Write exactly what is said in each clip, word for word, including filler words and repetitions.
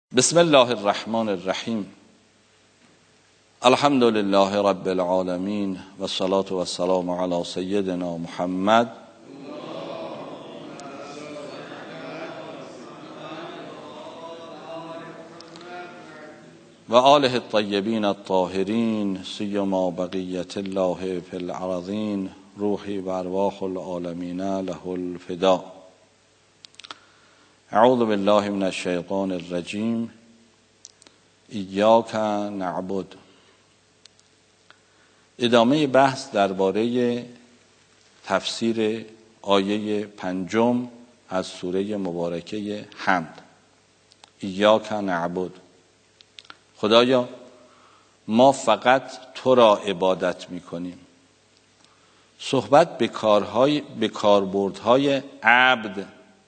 بسم الله الرحمن الرحیم. الحمد لله رب العالمین و الصلاة و السلام علی سیدنا محمد و آله الطیبین الطاهرین سیما بقیت الله فی الارضین روحی و ارواح العالمین له الفدا. اعوذ بالله من الشیطان الرجیم. ایاک نعبد. ادامه بحث درباره تفسیر آیه پنجم از سوره مبارکه حمد. ایاک نعبد. خدایا ما فقط تو را عبادت میکنیم. صحبت به کارهای به کاربردهای عبد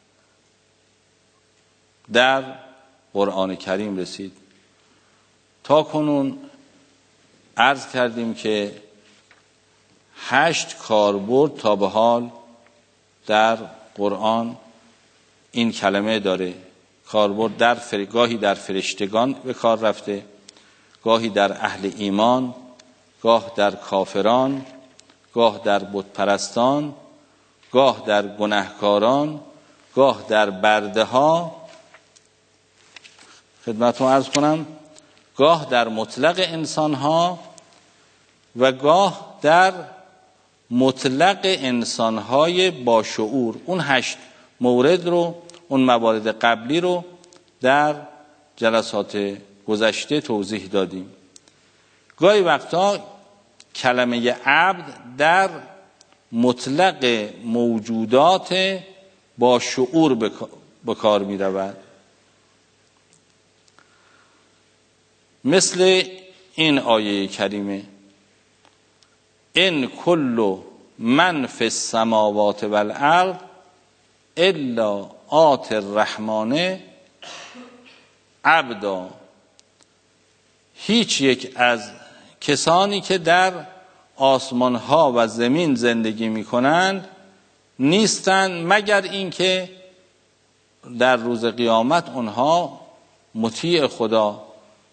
در قرآن کریم رسید. تا کنون عرض کردیم که هشت کاربرد تا به حال در قرآن این کلمه داره. کاربرد در فر... گاهی در فرشتگان به کار رفته، گاهی در اهل ایمان، گاه در کافران، گاه در بت پرستان، گاه در گناهکاران، گاه در برده ها، خدمتتون عرض کنم گاه در مطلق انسان ها و گاه در مطلق انسان های با شعور. اون هشت مورد رو، اون موارد قبلی رو در جلسات گذشته توضیح دادیم. گاهی وقتا کلمه عبد در مطلق موجودات با شعور به کار می رود. مثل این آیه کریمه: ان کل من فی السماوات والارض الا آتی الرحمن عبدا. هیچ یک از کسانی که در آسمان ها و زمین زندگی می کنند نیستند مگر اینکه در روز قیامت اونها مطیع خدا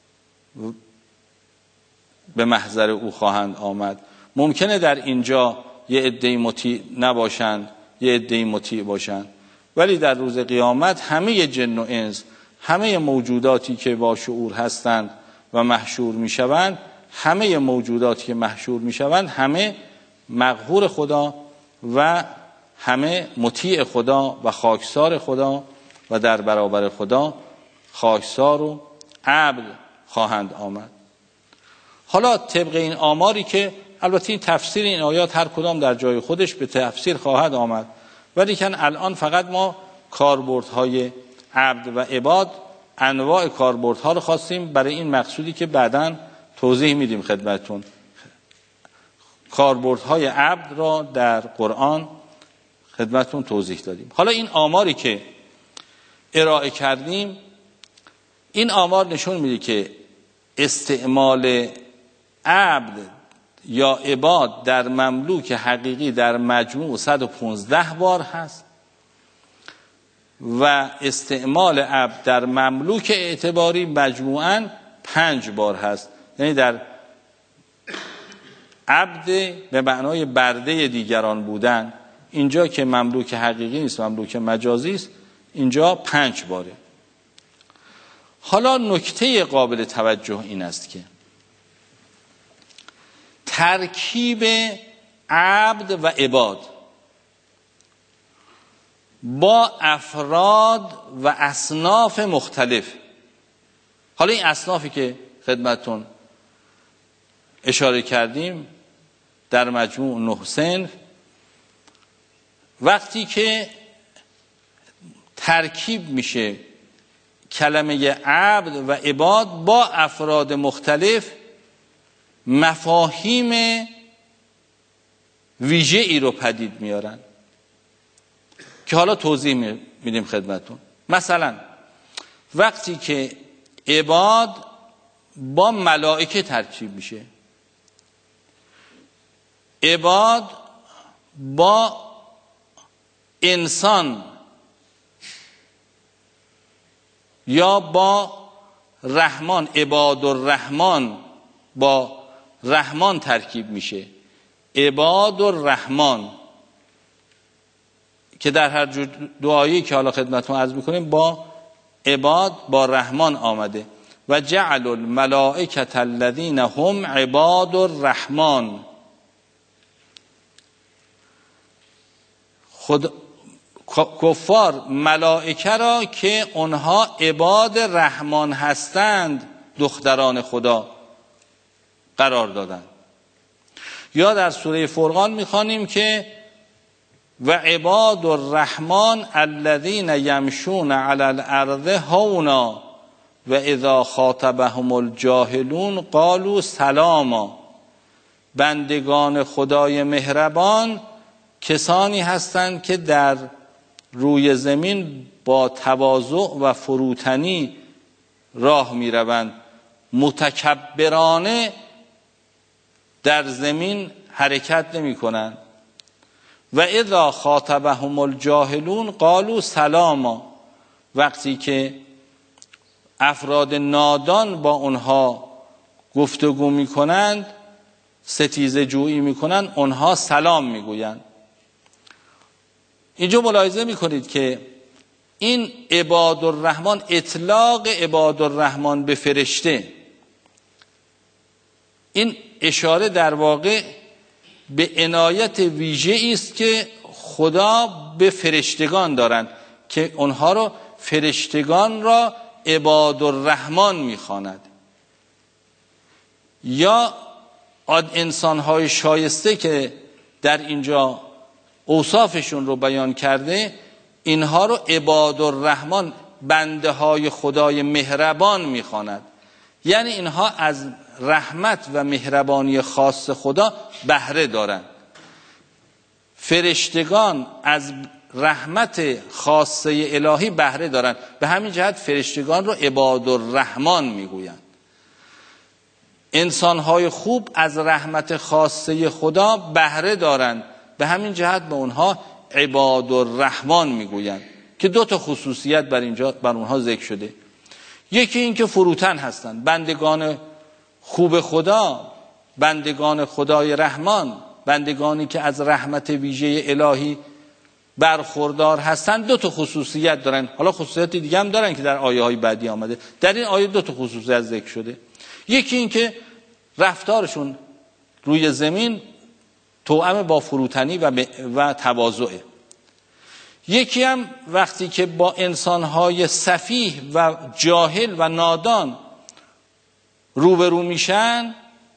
به محضر او خواهند آمد. ممکنه در اینجا یه عده‌ای مطیع نباشند، یه عده‌ای مطیع باشند، ولی در روز قیامت همه جن و انس، همه موجوداتی که با شعور هستند و محشور میشوند، همه موجوداتی که محشور میشوند همه مقهور خدا و همه مطیع خدا و خاکسار خدا و در برابر خدا خاکسار و عبد خواهند آمد. حالا طبق این آماری که البته این تفسیر این آیات هر کدام در جای خودش به تفسیر خواهد آمد، ولی که الان فقط ما کاربردهای عبد و عباد، انواع کاربردها رو خواستیم برای این مقصودی که بعداً توضیح میدیم خدمتتون. کاربردهای عبد را در قرآن خدمتتون توضیح دادیم. حالا این آماری که ارائه کردیم، این آمار نشون میده که استعمال عبد یا عباد در مملوک حقیقی در مجموع صد و پانزده بار هست و استعمال عبد در مملوک اعتباری مجموعاً پنج بار هست. یعنی در عبد به معنای برده دیگران بودن، اینجا که مملوک حقیقی نیست، مملوک مجازی است، اینجا پنج باره. حالا نکته قابل توجه این است که ترکیب عبد و عباد با افراد و اصناف مختلف، حالا این اصنافی که خدمتتون اشاره کردیم در مجموع نه صنف، وقتی که ترکیب میشه کلمه عبد و عباد با افراد مختلف، مفاهیم ویژه ای رو پدید میارن که حالا توضیح میدیم خدمتون. مثلا وقتی که عباد با ملائکه ترکیب میشه، عباد با انسان یا با رحمان، عباد الرحمن با رحمان ترکیب میشه. عباد الرحمن که در هر دعایی که حالا خدمتتون عرض میکنیم با عباد با رحمان آمده. و جعل الملائکة الذین هم عباد الرحمن، خود کفار ملائکه را که اونها عباد رحمان هستند دختران خدا قرار دادند. یا در سوره فرقان میخوانیم که و عباد الرحمن الذین یمشون علی الارض هونا و اذا خاطبهم الجاهلون قالوا سلاما. بندگان خدای مهربان کسانی هستند که در روی زمین با تواضع و فروتنی راه می روند، متکبرانه در زمین حرکت نمی کنند. و اذا خاطبهم الجاهلون قالوا سلاما، وقتی که افراد نادان با اونها گفتگو می کنند، ستیزه جویی می کنند، اونها سلام می گویند. اینجا ملاحظه می کنید که این عباد الرحمن، اطلاق عباد الرحمن به فرشته، این اشاره در واقع به عنایت ویژه‌ای است که خدا به فرشتگان دارند که اونها رو فرشتگان را عباد الرحمن می‌خواند. یا انسان‌های شایسته که در اینجا اوصافشون رو بیان کرده، اینها رو عباد الرحمن، بنده های خدای مهربان می‌خواند. یعنی اینها از رحمت و مهربانی خاص خدا بهره دارند. فرشتگان از رحمت خاصه الهی بهره دارند، به همین جهت فرشتگان رو عباد الرحمن میگویند. انسان‌های خوب از رحمت خاصه خدا بهره دارند، به همین جهت به اونها عباد الرحمن میگویند که دو تا خصوصیت بر اینجا بر اونها ذکر شده. یکی این که فروتن هستند، بندگان خوب خدا، بندگان خدای رحمان، بندگانی که از رحمت ویژه الهی برخوردار هستند، دو تا خصوصیت دارن. حالا خصوصیت دیگه هم دارن که در آیه های بعدی آمده. در این آیه دو تا خصوصیت ذکر شده. یکی این که رفتارشون روی زمین توأم با فروتنی و و تواضعه. یکی هم وقتی که با انسان‌های سفیه و جاهل و نادان روبرو میشن،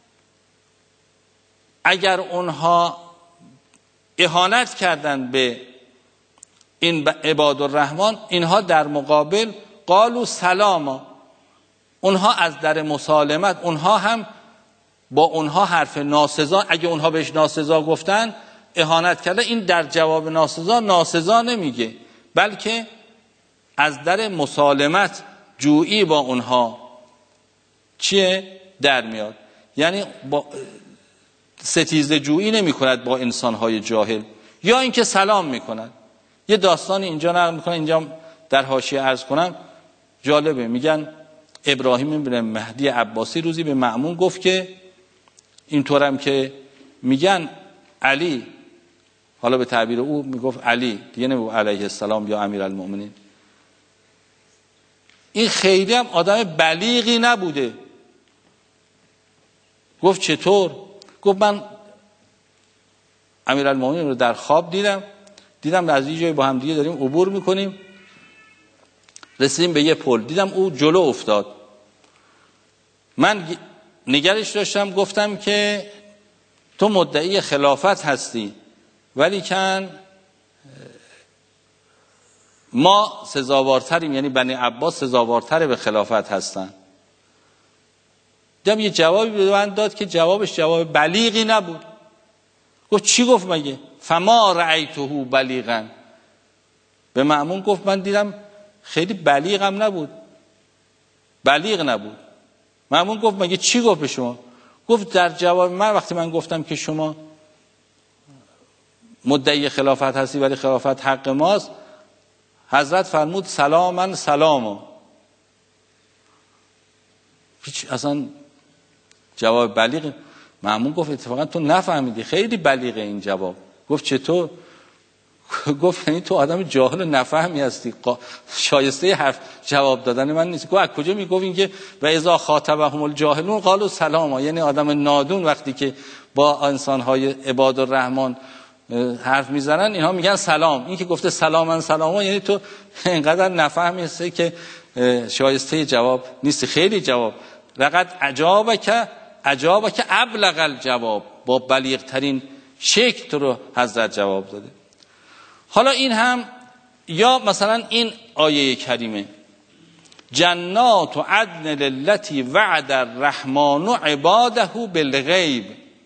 اگر اونها اهانت کردن به این عباد الرحمن، اینها در مقابل قالوا سلاما، اونها از در مسالمت، اونها هم با اونها حرف ناسزا، اگه اونها بهش ناسزا گفتن، اهانت کرده، این در جواب ناسزا ناسزا نمیگه، بلکه از در مسالمت جویی با اونها چیه در میاد. یعنی با ستیزه جویی نمی کند با انسانهای جاهل، یا اینکه سلام می کند. یه داستان اینجا نقل می کنه، اینجا در حاشیه عرض کنم، جالبه. میگن ابراهیم بن مهدی عباسی روزی به مأمون گفت که اینطورم که میگن علی، حالا به تعبیر او میگفت علی دیگه، نمیگو علیه السلام یا امیرالمؤمنین، این خیلی هم آدم بلیغی نبوده. گفت چطور؟ گفت من امیرالمؤمنین رو در خواب دیدم دیدم از یه جایی با هم دیگه داریم عبور میکنیم، رسیدیم به یه پل، دیدم او جلو افتاد. من نگرش داشتم، گفتم که تو مدعی خلافت هستی، ولی کن ما سزاوارتریم، یعنی بنی عباس سزاوارتر به خلافت هستن. دیدم یه جوابی به من داد که جوابش جواب بلیغی نبود. گفت چی گفت مگه؟ فما رأیته بلیغا. به مأمون گفت من دیدم خیلی بلیغم نبود، بلیغ نبود. مأمون گفت مگه چی گفت به شما؟ گفت در جواب من وقتی من گفتم که شما مدعی خلافت هستی ولی خلافت حق ماست، حضرت فرمود سلامن سلامو. هیچ اصلا جواب بلیغ. مأمون گفت اتفاقا تو نفهمیدی، خیلی بلیغه این جواب. گفت چطور؟ گفت یعنی تو آدم جاهل و نفهمی هستی، شایسته حرف جواب دادن من نیست. گفت از کجا میگفت این که و اذا خاطبهم الجاهلون قالوا سلاما، یعنی آدم نادون وقتی که با انسان‌های عباد الرحمن حرف میزنن اینها میگن سلام. این که گفته سلامن سلاما یعنی تو اینقدر نفهمی هستی که شایسته جواب نیستی. خیلی جواب لقد عجابک عجابک ابلغ الجواب، با بلیغ ترین شکل تو رو حضرت جواب داده. حالا این هم، یا مثلا این آیه کریمه جنات عدن للتی وعد الرحمن عباده بالغیب،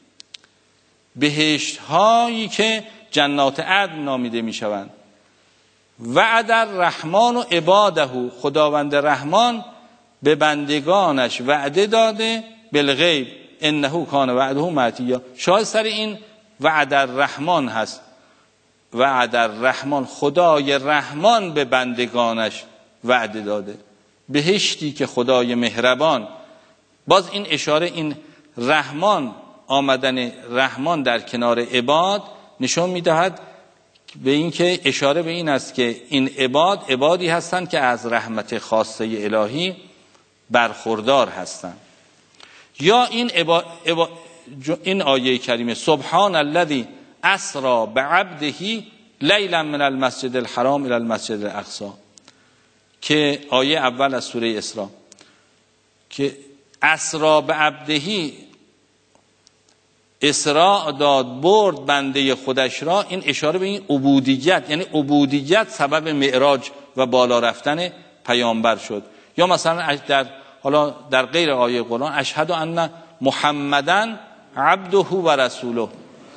بهشت هایی که جنات عدن نامیده می شوند. وعد الرحمن عباده، خداوند رحمان به بندگانش وعده داده بالغیب انه کان وعده مأتیا. شاید سر این وعد الرحمن هست. وعد الرحمن، خدای رحمان به بندگانش وعده داده، بهشتی که خدای مهربان. باز این اشاره، این رحمان، آمدن رحمان در کنار عباد نشون میدهد به این که اشاره به این است که این عباد عبادی هستند که از رحمت خاصه الهی برخوردار هستند. یا این عبا... عبا... این آیه کریمه سبحان الذی اسری بعبده لیلا من المسجد الحرام الی المسجد الاقصی، که آیه اول از سوره اسراء، که اسری بعبده، اسراء داد برد بنده خودش را. این اشاره به این عبودیت، یعنی عبودیت سبب معراج و بالا رفتن پیامبر شد. یا مثلا در حالا در غیر آیه قرآن اشهد ان محمدن عبده و رسوله،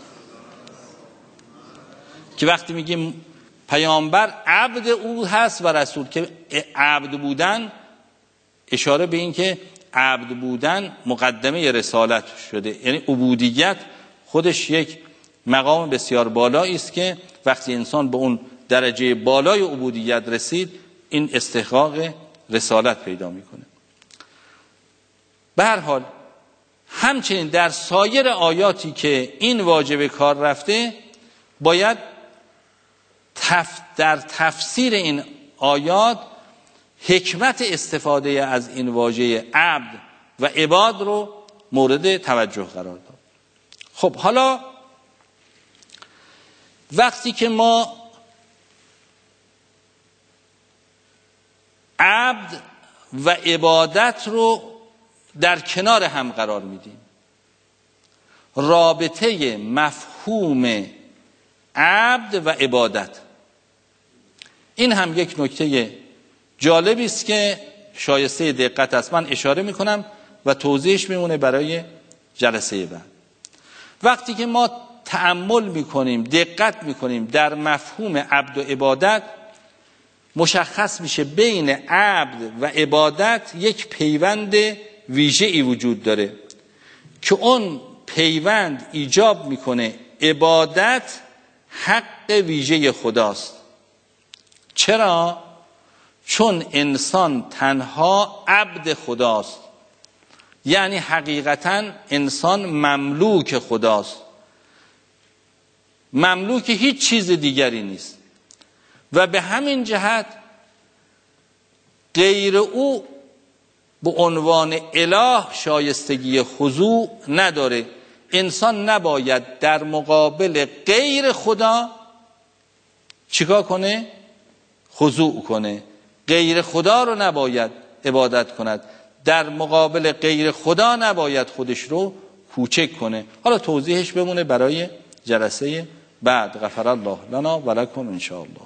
که وقتی میگیم پیامبر عبد او هست و رسول، که عبد بودن اشاره به این که عبد بودن مقدمه رسالت شده، یعنی عبودیت خودش یک مقام بسیار بالایی است که وقتی انسان به اون درجه بالای عبودیت رسید این استحقاق رسالت پیدا میکنه. به هر حال همچنین در سایر آیاتی که این واجب کار رفته باید تف در تفسیر این آیات حکمت استفاده از این واژه عبد و عباد رو مورد توجه قرار داد. خب حالا وقتی که ما عبد و عبادت رو در کنار هم قرار میدیم، رابطه مفهوم عبد و عبادت، این هم یک نکته جالبی است که شایسته دقت است. من اشاره میکنم و توضیحش میمونه برای جلسه بعد. وقتی که ما تأمل میکنیم، دقت میکنیم در مفهوم عبد و عبادت، مشخص میشه بین عبد و عبادت یک پیوند ویژه‌ای وجود داره که اون پیوند ایجاب میکنه عبادت حق ویژه خداست. چرا؟ چون انسان تنها عبد خداست، یعنی حقیقتا انسان مملوک خداست، مملوک هیچ چیز دیگری نیست و به همین جهت غیر او به عنوان اله شایستگی خضوع نداره. انسان نباید در مقابل غیر خدا چیکار کنه؟ خضوع کنه. غیر خدا رو نباید عبادت کند، در مقابل غیر خدا نباید خودش رو کوچک کنه. حالا توضیحش بمونه برای جلسه بعد. غفر الله لنا و لکم ان شاء الله.